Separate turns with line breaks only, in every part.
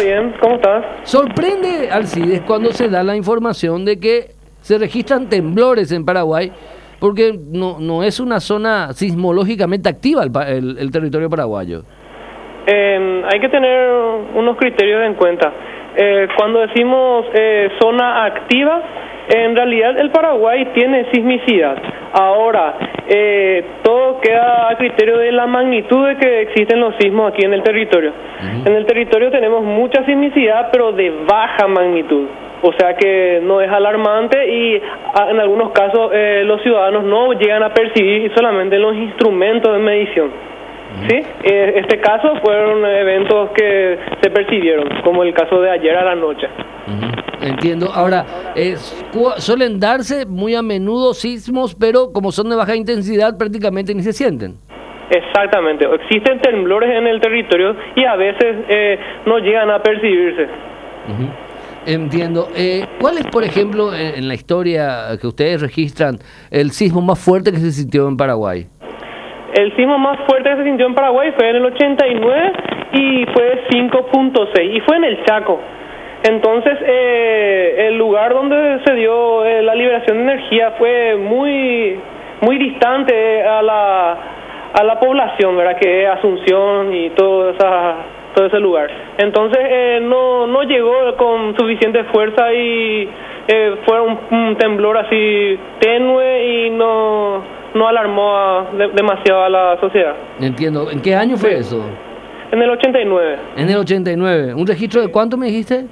bien, ¿cómo estás?
Sorprende, Alcides, cuando se da la información de que se registran temblores en Paraguay, porque no es una zona sismológicamente activa el territorio paraguayo.
Hay que tener unos criterios en cuenta. Cuando decimos zona activa, en realidad el Paraguay tiene sismicidad. Ahora, todo queda a criterio de la magnitud de que existen los sismos aquí en el territorio. En el territorio tenemos mucha sismicidad, pero de baja magnitud. O sea que no es alarmante y en algunos casos los ciudadanos no llegan a percibir solamente los instrumentos de medición. ¿Sí? Este caso fueron eventos que se percibieron, como el caso de ayer a la noche.
Entiendo. Ahora, suelen darse muy a menudo sismos, pero como son de baja intensidad prácticamente ni se sienten.
Exactamente. Existen temblores en el territorio y a veces no llegan a percibirse.
Entiendo. ¿Cuál es, por ejemplo, en la historia que ustedes registran, el sismo más fuerte que se sintió en Paraguay?
El sismo más fuerte que se sintió en Paraguay fue en el 89 y fue 5.6 y fue en el Chaco. Entonces, el lugar donde se dio la liberación de energía fue muy distante a la población, ¿verdad? Que es Asunción y todo ese lugar. Entonces, no llegó con suficiente fuerza y fue un temblor así tenue y no alarmó demasiado a la sociedad.
Entiendo. ¿En qué año fue eso?
En el 89.
En el 89. ¿Un registro de cuánto me dijiste?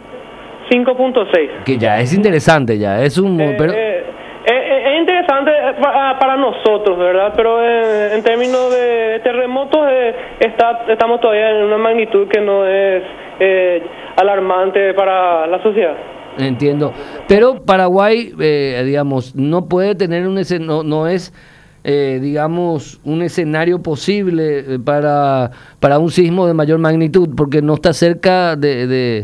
5.6.
Que ya es interesante, ya es un...
es interesante para nosotros, ¿verdad? Pero en términos de terremotos estamos todavía en una magnitud que no es alarmante para la sociedad.
Entiendo. Pero Paraguay, digamos, no puede tener no es... digamos, un escenario posible para un sismo de mayor magnitud, porque no está cerca de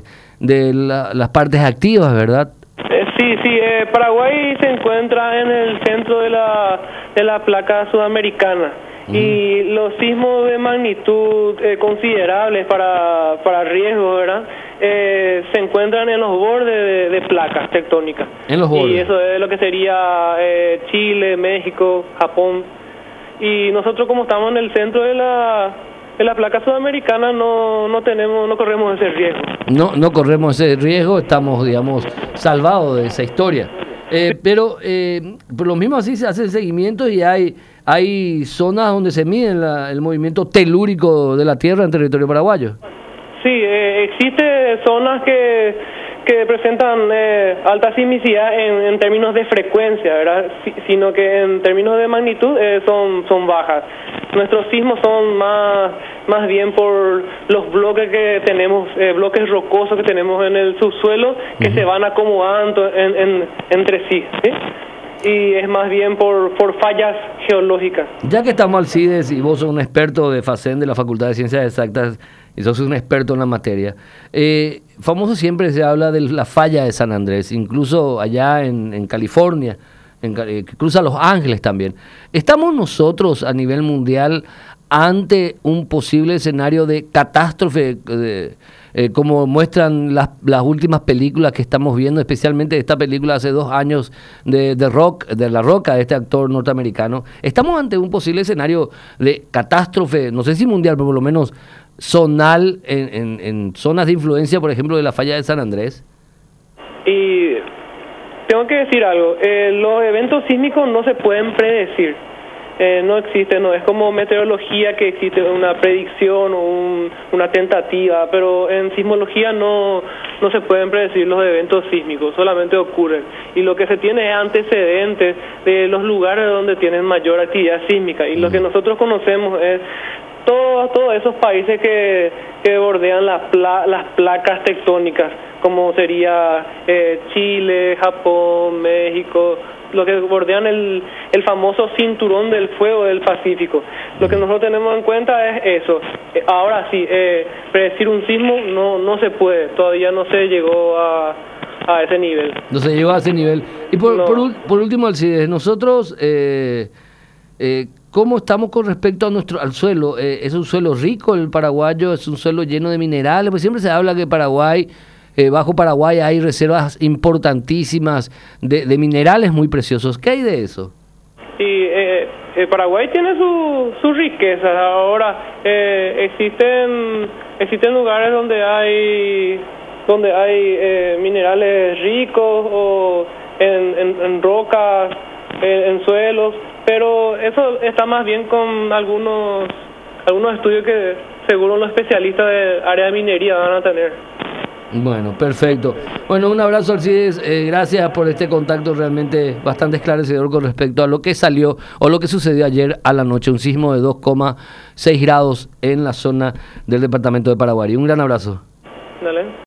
las partes activas, ¿verdad?
Sí, Paraguay se encuentra en el centro de la placa sudamericana y los sismos de magnitud considerables para riesgo, ¿verdad? Se encuentran en los bordes de placas tectónicas.
En los bordes.
Y eso es lo que sería Chile, México, Japón. Y nosotros, como estamos en el centro de la placa sudamericana, no corremos ese riesgo.
No corremos ese riesgo, estamos, digamos, salvados de esa historia. Pero por lo mismo así se hace el seguimiento y hay zonas donde se mide el movimiento telúrico de la Tierra en territorio paraguayo.
Sí, existe zonas que presentan alta sismicidad en términos de frecuencia, ¿verdad? Sino que en términos de magnitud son bajas. Nuestros sismos son más bien por los bloques que tenemos, bloques rocosos que tenemos en el subsuelo que se van acomodando entre sí, ¿sí? Y es más bien por fallas geológicas.
Ya que estamos, Alcides, y vos sos un experto de FACEN, de la Facultad de Ciencias Exactas, y sos un experto en la materia, famoso siempre se habla de la falla de San Andrés, incluso allá en California, que cruza Los Ángeles también. ¿Estamos nosotros a nivel mundial ante un posible escenario de catástrofe, como muestran las últimas películas que estamos viendo, especialmente esta película hace 2 años de La Roca, de este actor norteamericano? ¿Estamos ante un posible escenario de catástrofe, no sé si mundial, pero por lo menos zonal, en zonas de influencia, por ejemplo, de la falla de San Andrés?
Y tengo que decir algo, los eventos sísmicos no se pueden predecir. No existe, no es como meteorología que existe una predicción o una tentativa, pero en sismología no se pueden predecir los eventos sísmicos, solamente ocurren. Y lo que se tiene es antecedentes de los lugares donde tienen mayor actividad sísmica, y lo que nosotros conocemos es todos esos países que bordean las placas tectónicas, como sería Chile, Japón, México, lo que bordean el famoso cinturón del fuego del Pacífico. Lo que nosotros tenemos en cuenta es eso. Ahora sí, predecir un sismo no se puede, todavía no se llegó a ese nivel.
No se llegó a ese nivel. Y por último, Alcides, nosotros ¿cómo estamos con respecto a al suelo? ¿Es un suelo rico el paraguayo? ¿Es un suelo lleno de minerales? Pues siempre se habla que Paraguay, bajo Paraguay hay reservas importantísimas de minerales muy preciosos. ¿Qué hay de eso?
Y Paraguay tiene su riqueza. Ahora existen lugares donde hay minerales ricos o en rocas, en suelos, pero eso está más bien con algunos estudios que seguro los especialistas del área de minería van a tener.
Bueno, perfecto. Bueno, un abrazo, Alcides. Gracias por este contacto realmente bastante esclarecedor con respecto a lo que salió o lo que sucedió ayer a la noche. Un sismo de 2,6 grados en la zona del departamento de Paraguay. Un gran abrazo.
Dale.